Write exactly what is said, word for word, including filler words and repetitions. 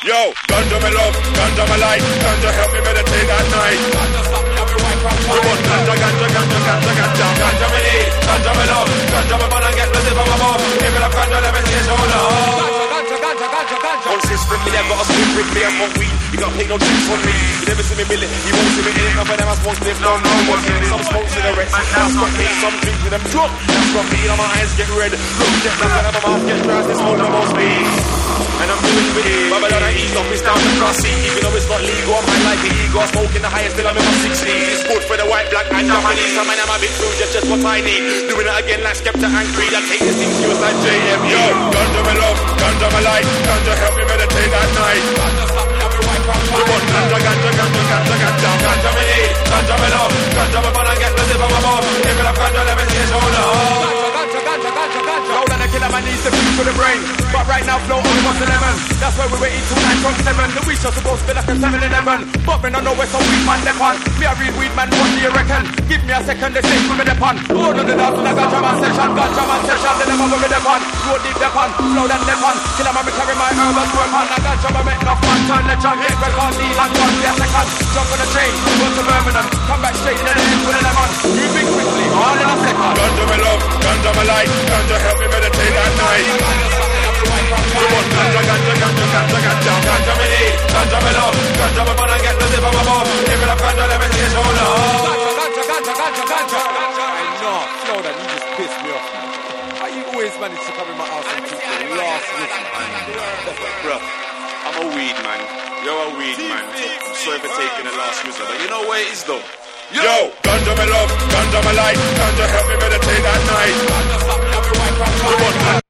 Yo, ganja my love, ganja my light, ganja help me meditate at night. Ganja stop me up, right from time. We want ganja, ganja, ganja, ganja, ganja. Ganja me need, ganja my love, ganja my man and get the zip of my mouth. Give it up, ganja, let me see your shoulder. Ganja, ganja, ganja, ganja. Consistently, I got a split quickly, I smoke weed. You can't take no tricks on me. You never see me billy, you won't see me in it. None of them I smoke sniff, no, no, what's in it? Some smoke cigarettes, that's what me. Some drink with them drunk, that's what me. And my eyes get red, look, get black, and my mouth get dry. This whole about speed. And I'm doing with it. Babylon and ego, it's down to cross it. Even though it's not legal, I'm high like the ego. I'm smoking the highest till I'm in my sixties. It's good for the white, black, and Japanese. Some man, I'm a bit rude, just, just what I need. Doing it again like Skepta and Creed. I take this thing serious like J M. Yo, ganja my love, ganja my light, ganja help me meditate at night. Ganja stop me up, right from time. We want ganja, ganja, ganja, ganja, ganja. Ganja me need, ganja my love, ganja my man and get the zip of my mouth. Give it up, ganja, let me see your shoulder. Ganja, ganja, ganja, ganja. Roll and a killer man needs the food for the brain. But right now flow only wants eleven. That's why we were eating till nine from seven. The week just supposed to be like a seven eleven. But me no know where some weed man left on. Me a real weed man, what do you reckon? Give me a second, they say me the pan. Hold on the dance with a ganja man session. Ganja man session, they never go with the pan. Road deep the pan, flow that the pan. Killer man me carry my herbal swerve pan. A ganja man make enough man turn the chunk. Get red on deal and one be a second. Jump on the train, go to Birmingham. Come back straight in the end with the man. Moving quickly, all in a second. Ganja my love, ganja my light, ganja help me meditate at night. We want ganja, ganja, ganja, ganja, ganja. Ganja me need, ganja me love, ganja me man and get the zip of my mouth. Give it up, ganja, let me see your shoulder. Ganja, ganja, ganja, ganja, ganja. Hey, no, slow down, you just pissed me off, man. How you always manage to come in my house and keep the last whistle? Bro, I'm a weed man. You're a weed man. I'm sorry for taking the last whistle, but you know where it is though. Yo, Yo ganja me love, ganja me light, ganja help me meditate at night. Ganja stop me up, right from time.